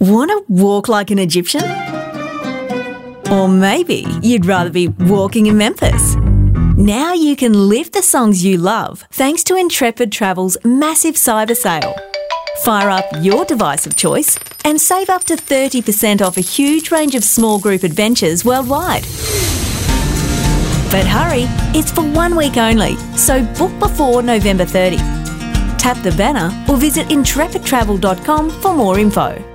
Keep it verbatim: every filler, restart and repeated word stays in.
Want to walk like an Egyptian? Or maybe you'd rather be walking in Memphis. Now you can live the songs you love thanks to Intrepid Travel's massive cyber sale. Fire up your device of choice and save up to thirty percent off a huge range of small group adventures worldwide. But hurry, it's for one week only, so book before November thirtieth. Tap the banner or visit intrepid travel dot com for more info.